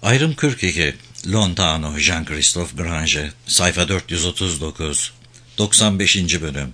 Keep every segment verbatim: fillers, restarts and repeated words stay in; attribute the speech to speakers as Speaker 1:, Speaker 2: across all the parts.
Speaker 1: Ayrım kırk iki. Lontano, Jean-Christophe Grange, sayfa dört yüz otuz dokuz, doksan beşinci bölüm.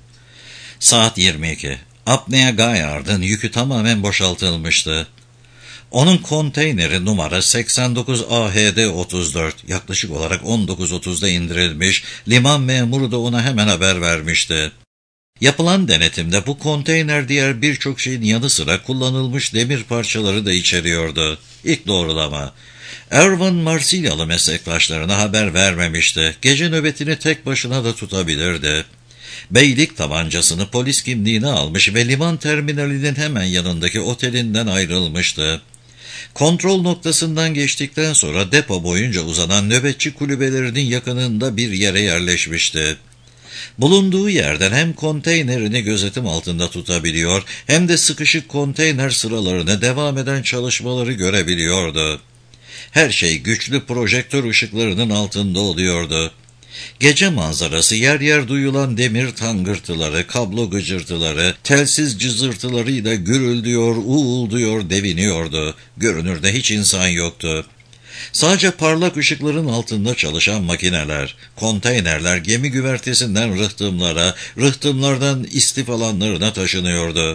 Speaker 1: Saat yirmi iki. Apnea Gaillard'ın yükü tamamen boşaltılmıştı. Onun konteyneri numara seksen dokuz A H D otuz dört, yaklaşık olarak on dokuz otuzda indirilmiş, liman memuru da ona hemen haber vermişti. Yapılan denetimde bu konteyner diğer birçok şeyin yanı sıra kullanılmış demir parçaları da içeriyordu. İlk doğrulama. Erwan Marsilyalı meslektaşlarına haber vermemişti. Gece nöbetini tek başına da tutabilirdi. Beylik tabancasını, polis kimliğini almış ve liman terminalinin hemen yanındaki otelinden ayrılmıştı. Kontrol noktasından geçtikten sonra depo boyunca uzanan nöbetçi kulübelerinin yakınında bir yere yerleşmişti. Bulunduğu yerden hem konteynerini gözetim altında tutabiliyor hem de sıkışık konteyner sıralarını devam eden çalışmaları görebiliyordu. Her şey güçlü projektör ışıklarının altında oluyordu. Gece manzarası yer yer duyulan demir tangırtıları, kablo gıcırtıları, telsiz cızırtılarıyla gürüldüyor, uğulduyor, deviniyordu. Görünürde hiç insan yoktu. Sadece parlak ışıkların altında çalışan makineler, konteynerler gemi güvertesinden rıhtımlara, rıhtımlardan istif alanlarına taşınıyordu.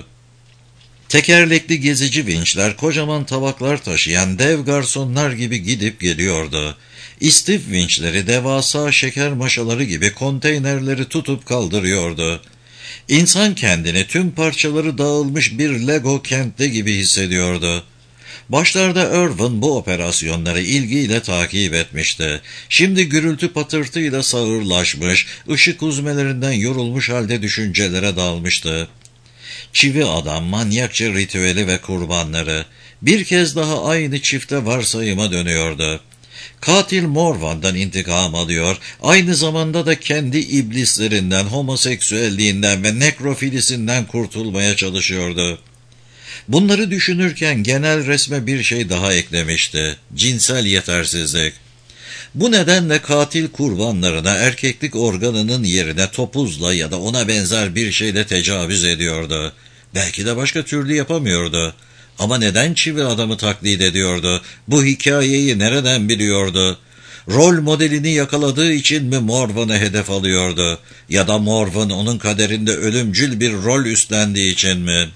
Speaker 1: Tekerlekli gezici vinçler kocaman tabaklar taşıyan dev garsonlar gibi gidip geliyordu. İstif vinçleri devasa şeker maşaları gibi konteynerleri tutup kaldırıyordu. İnsan kendini tüm parçaları dağılmış bir Lego kentte gibi hissediyordu. Başlarda Erwan bu operasyonları ilgiyle takip etmişti. Şimdi gürültü patırtıyla sağırlaşmış, ışık huzmelerinden yorulmuş halde düşüncelere dalmıştı. Çivi adam, manyakça ritüeli ve kurbanları bir kez daha aynı çifte varsayıma dönüyordu. Katil Morvan'dan intikam alıyor, aynı zamanda da kendi iblislerinden, homoseksüelliğinden ve nekrofilisinden kurtulmaya çalışıyordu. Bunları düşünürken genel resme bir şey daha eklemişti: cinsel yetersizlik. Bu nedenle katil kurbanlarına erkeklik organının yerine topuzla ya da ona benzer bir şeyle tecavüz ediyordu. Belki de başka türlü yapamıyordu. Ama neden çivi adamı taklit ediyordu? Bu hikayeyi nereden biliyordu? Rol modelini yakaladığı için mi Morvan'ı hedef alıyordu? Ya da Morvan onun kaderinde ölümcül bir rol üstlendiği için mi?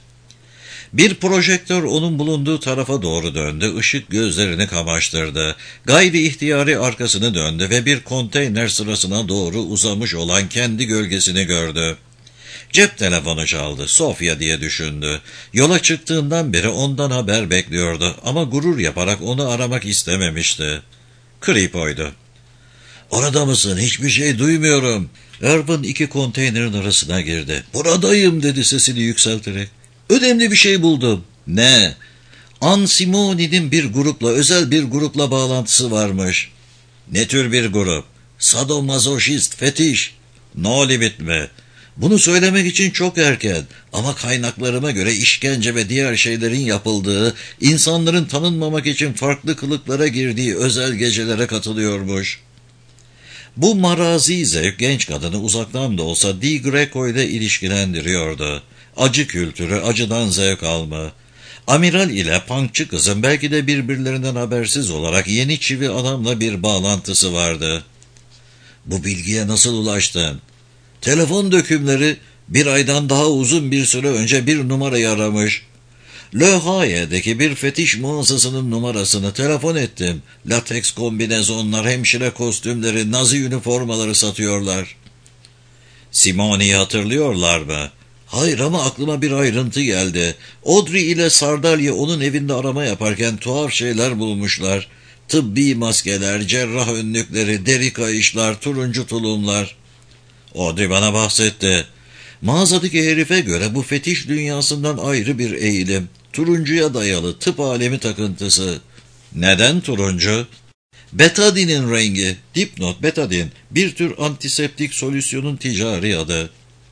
Speaker 1: Bir projektör onun bulunduğu tarafa doğru döndü, ışık gözlerini kamaştırdı. Gayri ihtiyari arkasını döndü ve bir konteyner sırasına doğru uzamış olan kendi gölgesini gördü. Cep telefonu çaldı. Sofya diye düşündü. Yola çıktığından beri ondan haber bekliyordu ama gurur yaparak onu aramak istememişti. Kripo'ydu. "Orada mısın? Hiçbir şey duymuyorum." Erwan iki konteynerin arasına girdi. "Buradayım," dedi sesini yükselterek. "Önemli bir şey buldum." "Ne?" "Ann Simoni'nin bir grupla, özel bir grupla bağlantısı varmış." "Ne tür bir grup?" "Sadomasochist, fetiş." "No Limit mi?" "Bunu söylemek için çok erken ama kaynaklarıma göre işkence ve diğer şeylerin yapıldığı, insanların tanınmamak için farklı kılıklara girdiği özel gecelere katılıyormuş." Bu marazi zevk genç kadını uzaktan da olsa Di Greco ile ilişkilendiriyordu. Acı kültürü, acıdan zevk alma. Amiral ile punkçı kızın belki de birbirlerinden habersiz olarak yeni çivi adamla bir bağlantısı vardı. "Bu bilgiye nasıl ulaştın?" "Telefon dökümleri bir aydan daha uzun bir süre önce bir numarayı aramış. Le Havre'deki bir fetiş mağazasının numarasını telefon ettim. Lateks kombinezonlar, hemşire kostümleri, Nazi üniformaları satıyorlar." "Simoni'yi hatırlıyorlar mı?" "Hayır ama aklıma bir ayrıntı geldi. Audrey ile Sardalya onun evinde arama yaparken tuhaf şeyler bulmuşlar. Tıbbi maskeler, cerrah önlükleri, deri kayışlar, turuncu tulumlar." "Audrey bana bahsetti." "Mağazadaki herife göre bu fetiş dünyasından ayrı bir eğilim. Turuncuya dayalı tıp alemi takıntısı." "Neden turuncu?" "Betadinin rengi." Dipnot: betadin bir tür antiseptik solüsyonun ticari adı.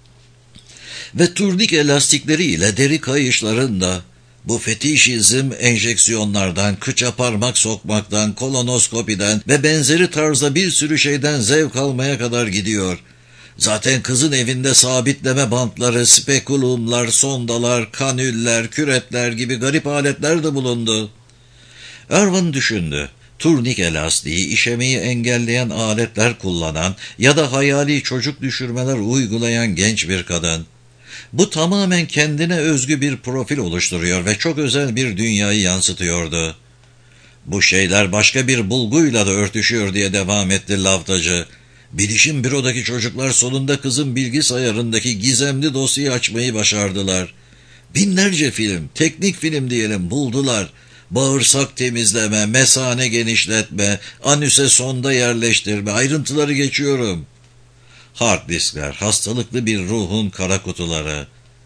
Speaker 1: "Ve turnik elastikleri ile deri kayışlarında." Bu fetişizm enjeksiyonlardan, kıça parmak sokmaktan, kolonoskopiden ve benzeri tarzda bir sürü şeyden zevk almaya kadar gidiyor. Zaten kızın evinde sabitleme bantları, spekulumlar, sondalar, kanüller, küretler gibi garip aletler de bulundu. Erwan düşündü. turnik lastiği, işemeyi engelleyen aletler kullanan ya da hayali çocuk düşürmeler uygulayan genç bir kadın. Bu tamamen kendine özgü bir profil oluşturuyor ve çok özel bir dünyayı yansıtıyordu. Bu şeyler başka bir bulguyla da örtüşüyor diye devam etti lavtacı. Bilişim bürodaki çocuklar sonunda kızın bilgisayarındaki gizemli dosyayı açmayı başardılar. Binlerce film, teknik film diyelim, buldular. Bağırsak temizleme, mesane genişletme, anüse sonda yerleştirme, ayrıntıları geçiyorum. Hard diskler, hastalıklı bir ruhun kara kutuları.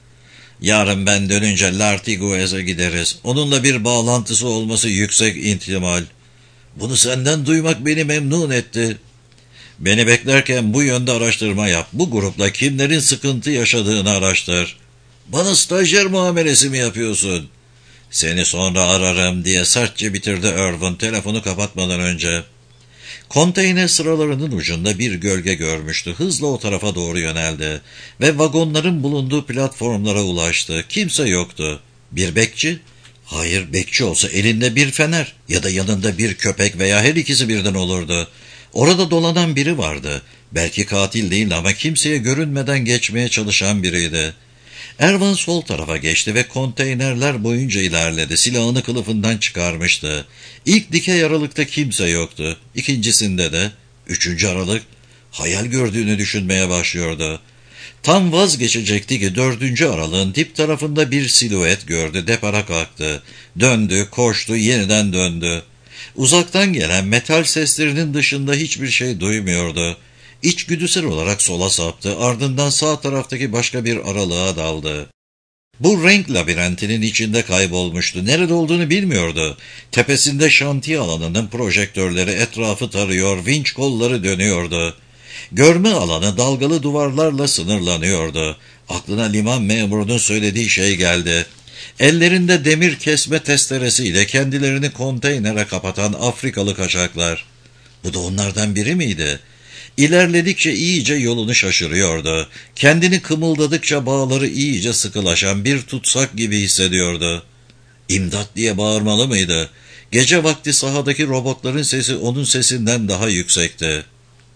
Speaker 1: Yarın ben dönünce Lartiguez'e gideriz. Onunla bir bağlantısı olması yüksek ihtimal. Bunu senden duymak beni memnun etti. Beni beklerken bu yönde araştırma yap. Bu grupla kimlerin sıkıntı yaşadığını araştır. Bana stajyer muamelesi mi yapıyorsun? Seni sonra ararım diye sertçe bitirdi Irvin telefonu kapatmadan önce. Konteyner sıralarının ucunda bir gölge görmüştü. Hızla o tarafa doğru yöneldi ve vagonların bulunduğu platformlara ulaştı. Kimse yoktu. Bir bekçi? Hayır, bekçi olsa elinde bir fener ya da yanında bir köpek veya her ikisi birden olurdu. Orada dolanan biri vardı. Belki katil değil ama kimseye görünmeden geçmeye çalışan biriydi. Ervan sol tarafa geçti ve konteynerler boyunca ilerledi. Silahını kılıfından çıkarmıştı. İlk dikey aralıkta kimse yoktu. İkincisinde de, üçüncü aralık, hayal gördüğünü düşünmeye başlıyordu. Tam vazgeçecekti ki dördüncü aralığın dip tarafında bir silüet gördü. Depara kalktı. Döndü, koştu, yeniden döndü. Uzaktan gelen metal seslerinin dışında hiçbir şey duymuyordu. İçgüdüsel olarak sola saptı, ardından sağ taraftaki başka bir aralığa daldı. Bu renk labirentinin içinde kaybolmuştu. Nerede olduğunu bilmiyordu. Tepesinde şantiye alanının projektörleri etrafı tarıyor, vinç kolları dönüyordu. Görme alanı dalgalı duvarlarla sınırlanıyordu. Aklına liman memurunun söylediği şey geldi. Ellerinde demir kesme testeresiyle kendilerini konteynere kapatan Afrikalı kaçaklar. Bu da onlardan biri miydi? İlerledikçe iyice yolunu şaşırıyordu. Kendini kımıldadıkça bağları iyice sıkılaşan bir tutsak gibi hissediyordu. İmdat diye bağırmalı mıydı? Gece vakti sahadaki robotların sesi onun sesinden daha yüksekti.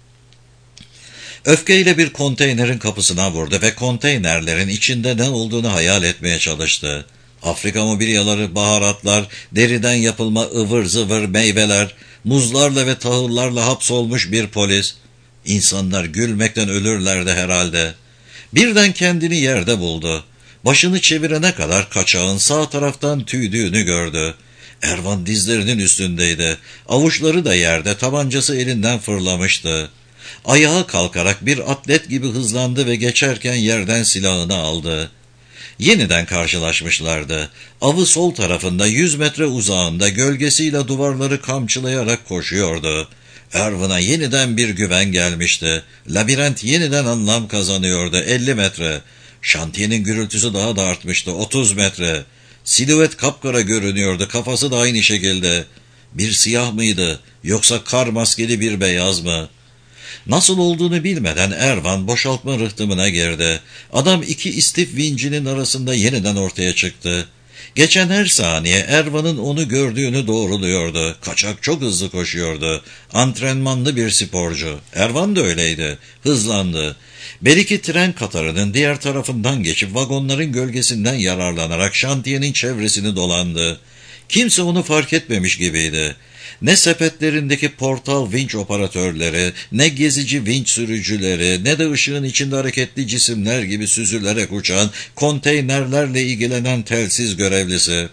Speaker 1: Öfkeyle bir konteynerin kapısına vurdu ve konteynerlerin içinde ne olduğunu hayal etmeye çalıştı. Afrika mobilyaları, baharatlar, deriden yapılma ıvır zıvır meyveler, muzlarla ve tahıllarla hapsolmuş bir polis. İnsanlar gülmekten ölürlerdi herhalde. Birden kendini yerde buldu. Başını çevirene kadar kaçağın sağ taraftan tüydüğünü gördü. Ervan dizlerinin üstündeydi. Avuçları da yerde, tabancası elinden fırlamıştı. Ayağa kalkarak bir atlet gibi hızlandı ve geçerken yerden silahını aldı. Yeniden karşılaşmışlardı. Avı sol tarafında yüz metre uzağında gölgesiyle duvarları kamçılayarak koşuyordu. Ervan'a yeniden bir güven gelmişti. Labirent yeniden anlam kazanıyordu. elli metre. Şantiyenin gürültüsü daha da artmıştı. otuz metre. Silüet kapkara görünüyordu. Kafası da aynı şekilde. Bir siyah mıydı? Yoksa kar maskeli bir beyaz mı? Nasıl olduğunu bilmeden Ervan boşaltma rıhtımına girdi. Adam iki istif vincinin arasında yeniden ortaya çıktı. Geçen her saniye Ervan'ın onu gördüğünü doğruluyordu. Kaçak çok hızlı koşuyordu. Antrenmanlı bir sporcu. Ervan da öyleydi. Hızlandı. Belki tren katarının diğer tarafından geçip vagonların gölgesinden yararlanarak şantiyenin çevresini dolandı. Kimse onu fark etmemiş gibiydi. Ne sepetlerindeki portal vinç operatörleri, ne gezici vinç sürücüleri, ne de ışığın içinde hareketli cisimler gibi süzülerek uçan konteynerlerle ilgilenen telsiz görevlisi.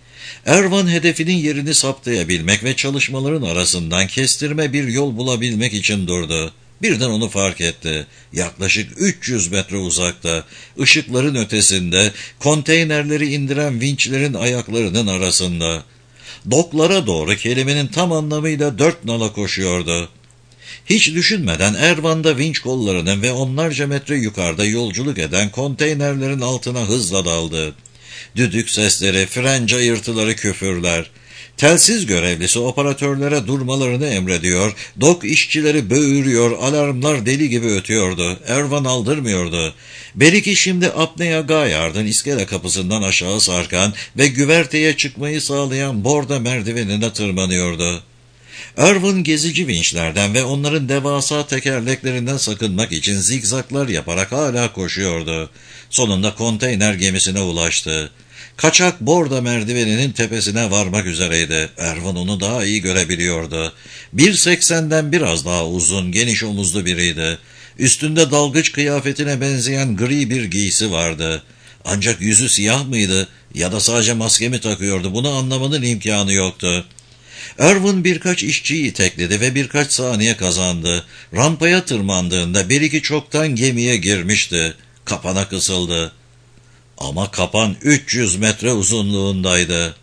Speaker 1: Ervan hedefinin yerini saptayabilmek ve çalışmaların arasından kestirme bir yol bulabilmek için durdu. Birden onu fark etti. Yaklaşık üç yüz metre uzakta, ışıkların ötesinde, konteynerleri indiren vinçlerin ayaklarının arasında. Doklara doğru kelimenin tam anlamıyla dört nala koşuyordu. Hiç düşünmeden Ervan'da vinç kollarının ve onlarca metre yukarıda yolculuk eden konteynerlerin altına hızla daldı. Düdük sesleri, fren cayırtıları, küfürler. Telsiz görevlisi operatörlere durmalarını emrediyor, dok işçileri böğürüyor, alarmlar deli gibi ötüyordu. Ervan aldırmıyordu. Belki şimdi Apnea Gayard'ın iskele kapısından aşağı sarkan ve güverteye çıkmayı sağlayan borda merdivenine tırmanıyordu. Irvin gezici vinçlerden ve onların devasa tekerleklerinden sakınmak için zigzaklar yaparak hala koşuyordu. Sonunda konteyner gemisine ulaştı. Kaçak borda merdiveninin tepesine varmak üzereydi. Irvin onu daha iyi görebiliyordu. bir seksenden biraz daha uzun, geniş omuzlu biriydi. Üstünde dalgıç kıyafetine benzeyen gri bir giysi vardı. Ancak yüzü siyah mıydı ya da sadece maske mi takıyordu, bunu anlamanın imkanı yoktu. Irvin birkaç işçiyi itekledi ve birkaç saniye kazandı. Rampaya tırmandığında bir iki çoktan gemiye girmişti. Kapana kısıldı. Ama kapan üç yüz metre uzunluğundaydı.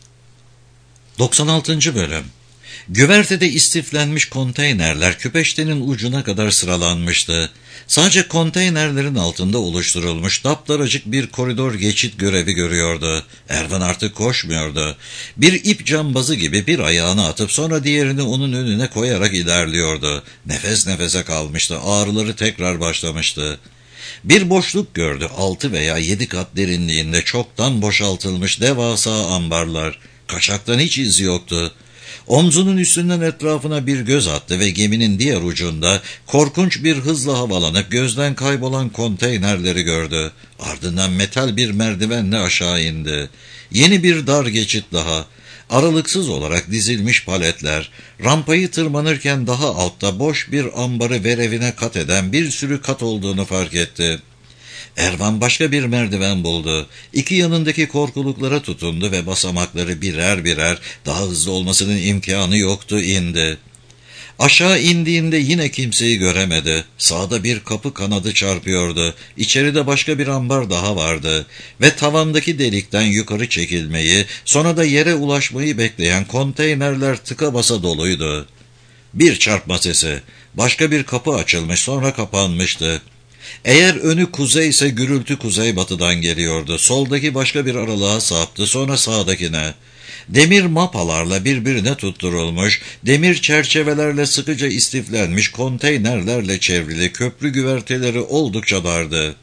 Speaker 1: doksan altıncı Bölüm. Güvertede istiflenmiş konteynerler küpeştenin ucuna kadar sıralanmıştı. Sadece konteynerlerin altında oluşturulmuş daptaracık bir koridor geçit görevi görüyordu. Irvin artık koşmuyordu. Bir ip cambazı gibi bir ayağını atıp sonra diğerini onun önüne koyarak ilerliyordu. Nefes nefese kalmıştı. Ağrıları tekrar başlamıştı. Bir boşluk gördü. Altı veya yedi kat derinliğinde çoktan boşaltılmış devasa ambarlar. Kaçaktan hiç iz yoktu. Omzunun üstünden etrafına bir göz attı ve geminin diğer ucunda korkunç bir hızla havalanıp gözden kaybolan konteynerleri gördü. Ardından metal bir merdivenle aşağı indi. Yeni bir dar geçit daha. Aralıksız olarak dizilmiş paletler, rampayı tırmanırken daha altta boş bir ambarı verevine kat eden bir sürü kat olduğunu fark etti. Irvin başka bir merdiven buldu. İki yanındaki korkuluklara tutundu ve basamakları birer birer, daha hızlı olmasının imkanı yoktu, indi. Aşağı indiğinde yine kimseyi göremedi. Sağda bir kapı kanadı çarpıyordu. İçeride başka bir ambar daha vardı. Ve tavandaki delikten yukarı çekilmeyi, sonra da yere ulaşmayı bekleyen konteynerler tıka basa doluydu. Bir çarpma sesi. Başka bir kapı açılmış, sonra kapanmıştı. Eğer önü kuzey ise gürültü kuzeybatıdan geliyordu. Soldaki başka bir aralığa saptı, sonra sağdakine. Demir mapalarla birbirine tutturulmuş, demir çerçevelerle sıkıca istiflenmiş konteynerlerle çevrili köprü güverteleri oldukça dardı.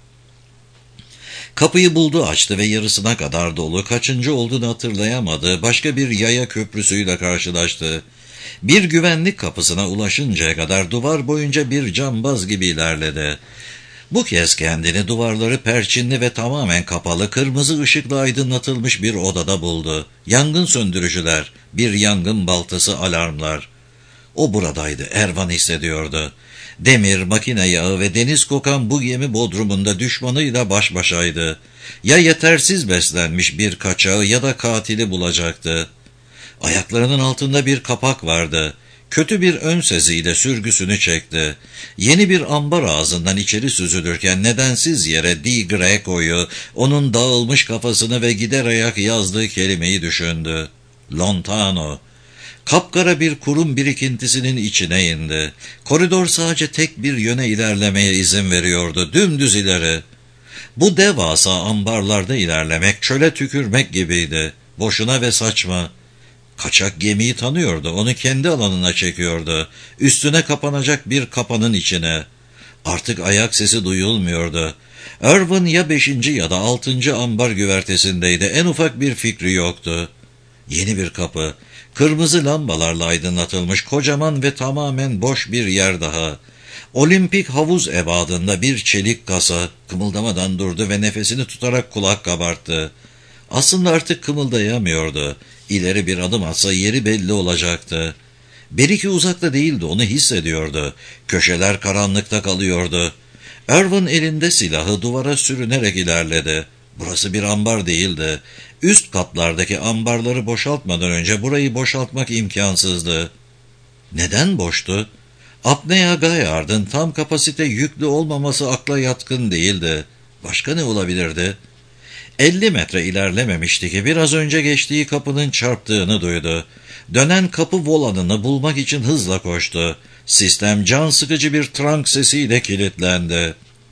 Speaker 1: Kapıyı buldu, açtı ve yarısına kadar dolu, kaçıncı olduğunu hatırlayamadı, başka bir yaya köprüsüyle karşılaştı. Bir güvenlik kapısına ulaşıncaya kadar duvar boyunca bir cambaz gibi ilerledi. Bu kez kendini duvarları perçinli ve tamamen kapalı, kırmızı ışıkla aydınlatılmış bir odada buldu. Yangın söndürücüler, bir yangın baltası, alarmlar. O buradaydı, Irvin hissediyordu. Demir, makine yağı ve deniz kokan bu gemi bodrumunda düşmanıyla baş başaydı. Ya yetersiz beslenmiş bir kaçağı ya da katili bulacaktı. Ayaklarının altında bir kapak vardı. Kötü bir ön seziyle sürgüsünü çekti. Yeni bir ambar ağzından içeri süzülürken nedensiz yere Di Greco'yu, onun dağılmış kafasını ve gider ayak yazdığı kelimeyi düşündü. Lontano. Kapkara bir kurum birikintisinin içine indi. Koridor sadece tek bir yöne ilerlemeye izin veriyordu, dümdüz ileri. Bu devasa ambarlarda ilerlemek çöle tükürmek gibiydi. Boşuna ve saçma. Kaçak gemiyi tanıyordu, onu kendi alanına çekiyordu. Üstüne kapanacak bir kapanın içine. Artık ayak sesi duyulmuyordu. Irvin ya beşinci ya da altıncı ambar güvertesindeydi, en ufak bir fikri yoktu. Yeni bir kapı, kırmızı lambalarla aydınlatılmış kocaman ve tamamen boş bir yer daha. Olimpik havuz ebadında bir çelik kasa, kımıldamadan durdu ve nefesini tutarak kulak kabarttı. Aslında artık kımıldayamıyordu. İleri bir adım atsa yeri belli olacaktı. Bir iki uzakta değildi, onu hissediyordu. Köşeler karanlıkta kalıyordu. Irvin elinde silahı duvara sürünerek ilerledi. Burası bir ambar değildi. Üst katlardaki ambarları boşaltmadan önce burayı boşaltmak imkansızdı. Neden boştu? Apnea Gayard'ın tam kapasite yüklü olmaması akla yatkın değildi. Başka ne olabilirdi? elli metre ilerlememişti ki biraz önce geçtiği kapının çarptığını duydu. Dönen kapı volanını bulmak için hızla koştu. Sistem can sıkıcı bir trank sesiyle kilitlendi.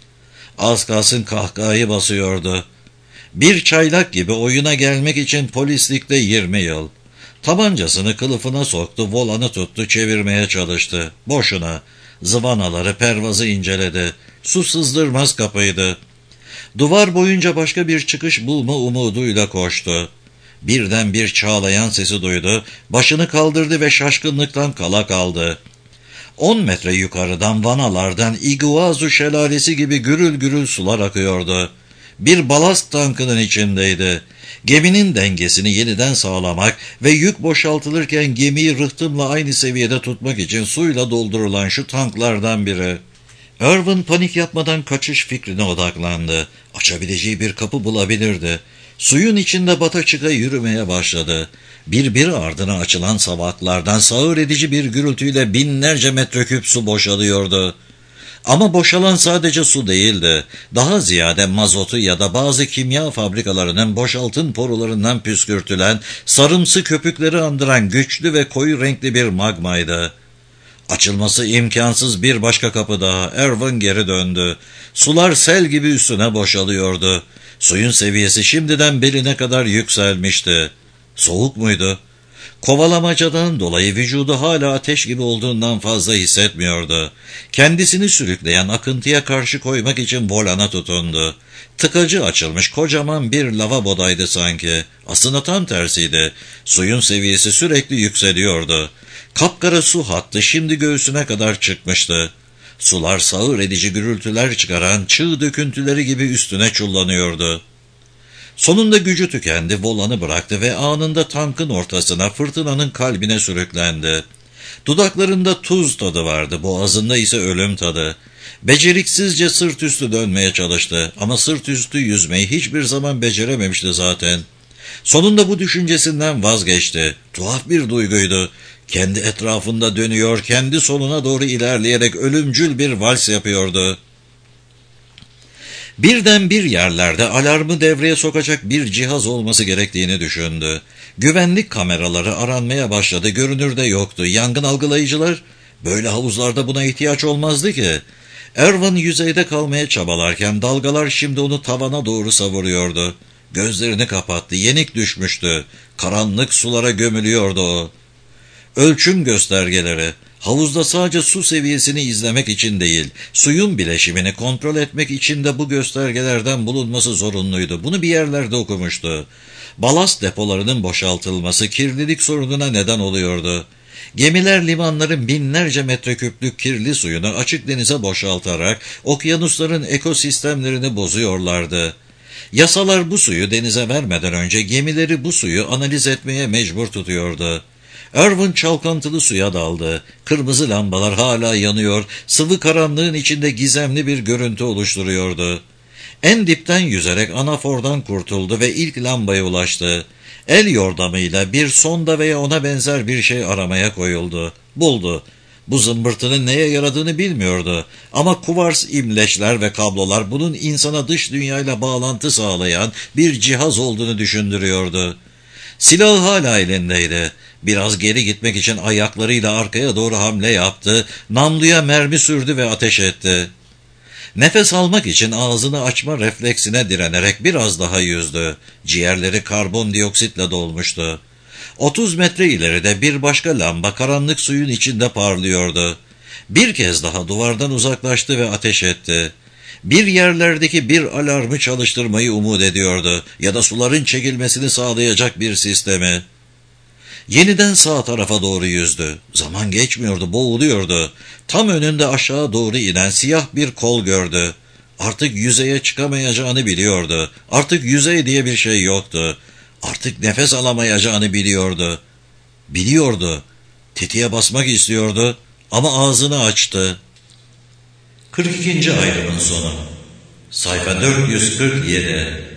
Speaker 1: Az kalsın kahkahayı basıyordu. Bir çaylak gibi oyuna gelmek için polislikte yirmi yıl. Tabancasını kılıfına soktu, volanı tuttu, çevirmeye çalıştı. Boşuna. Zıvanaları, pervazı inceledi. Su sızdırmaz kapıydı. Duvar boyunca başka bir çıkış bulma umuduyla koştu. Birden bir çağlayan sesi duydu, başını kaldırdı ve şaşkınlıktan kala kaldı. On metre yukarıdan vanalardan Iguazu şelalesi gibi gürül gürül sular akıyordu. Bir balast tankının içindeydi. Geminin dengesini yeniden sağlamak ve yük boşaltılırken gemiyi rıhtımla aynı seviyede tutmak için suyla doldurulan şu tanklardan biri. Irvin panik yapmadan kaçış fikrine odaklandı. Açabileceği bir kapı bulabilirdi. Suyun içinde bata çıka yürümeye başladı. Birbiri ardına açılan savaklardan sağır edici bir gürültüyle binlerce metreküp su boşalıyordu. Ama boşalan sadece su değildi. Daha ziyade mazotu ya da bazı kimya fabrikalarının boşaltım borularından püskürtülen, sarımsı köpükleri andıran güçlü ve koyu renkli bir magmaydı. Açılması imkansız bir başka kapı daha. Irvin geri döndü. Sular sel gibi üstüne boşalıyordu. Suyun seviyesi şimdiden beline kadar yükselmişti. Soğuk muydu? Kovalamacadan dolayı vücudu hala ateş gibi olduğundan fazla hissetmiyordu. Kendisini sürükleyen akıntıya karşı koymak için volana tutundu. Tıkacı açılmış kocaman bir lavabodaydı sanki. Aslında tam tersiydi. Suyun seviyesi sürekli yükseliyordu. Kapkara su hattı şimdi göğsüne kadar çıkmıştı. Sular sağır edici gürültüler çıkaran çığ döküntüleri gibi üstüne çullanıyordu. Sonunda gücü tükendi, volanı bıraktı ve anında tankın ortasına, fırtınanın kalbine sürüklendi. Dudaklarında tuz tadı vardı, boğazında ise ölüm tadı. Beceriksizce sırt üstü dönmeye çalıştı ama sırt üstü yüzmeyi hiçbir zaman becerememişti zaten. Sonunda bu düşüncesinden vazgeçti. Tuhaf bir duyguydu. Kendi etrafında dönüyor, kendi sonuna doğru ilerleyerek ölümcül bir vals yapıyordu. Birden bir yerlerde alarmı devreye sokacak bir cihaz olması gerektiğini düşündü. Güvenlik kameraları aranmaya başladı, görünürde yoktu. Yangın algılayıcılar, böyle havuzlarda buna ihtiyaç olmazdı ki. Irvin yüzeyde kalmaya çabalarken dalgalar şimdi onu tavana doğru savuruyordu. Gözlerini kapattı, yenik düşmüştü. Karanlık sulara gömülüyordu o. Ölçüm göstergeleri, havuzda sadece su seviyesini izlemek için değil, suyun bileşimini kontrol etmek için de bu göstergelerden bulunması zorunluydu. Bunu bir yerlerde okumuştu. Balast depolarının boşaltılması kirlilik sorununa neden oluyordu. Gemiler limanların binlerce metreküplük kirli suyunu açık denize boşaltarak okyanusların ekosistemlerini bozuyorlardı. Yasalar bu suyu denize vermeden önce gemileri bu suyu analiz etmeye mecbur tutuyordu. Irvin çalkantılı suya daldı. Kırmızı lambalar hala yanıyor, sıvı karanlığın içinde gizemli bir görüntü oluşturuyordu. En dipten yüzerek anafordan kurtuldu ve ilk lambaya ulaştı. El yordamıyla bir sonda veya ona benzer bir şey aramaya koyuldu. Buldu. Bu zımbırtının neye yaradığını bilmiyordu. Ama kuvars imleçler ve kablolar bunun insana dış dünyayla bağlantı sağlayan bir cihaz olduğunu düşündürüyordu. Silahı hala elindeydi. Biraz geri gitmek için ayaklarıyla arkaya doğru hamle yaptı, namluya mermi sürdü ve ateş etti. Nefes almak için ağzını açma refleksine direnerek biraz daha yüzdü. Ciğerleri karbondioksitle dolmuştu. Otuz metre ileride bir başka lamba karanlık suyun içinde parlıyordu. Bir kez daha duvardan uzaklaştı ve ateş etti. Bir yerlerdeki bir alarmı çalıştırmayı umut ediyordu ya da suların çekilmesini sağlayacak bir sistemi. Yeniden sağ tarafa doğru yüzdü. Zaman geçmiyordu, boğuluyordu. Tam önünde aşağı doğru inen siyah bir kol gördü. Artık yüzeye çıkamayacağını biliyordu. Artık yüzey diye bir şey yoktu. Artık nefes alamayacağını biliyordu. Biliyordu. Tetiğe basmak istiyordu ama ağzını açtı. kırk ikinci ayrımın sonu. Sayfa dört yüz kırk yedi.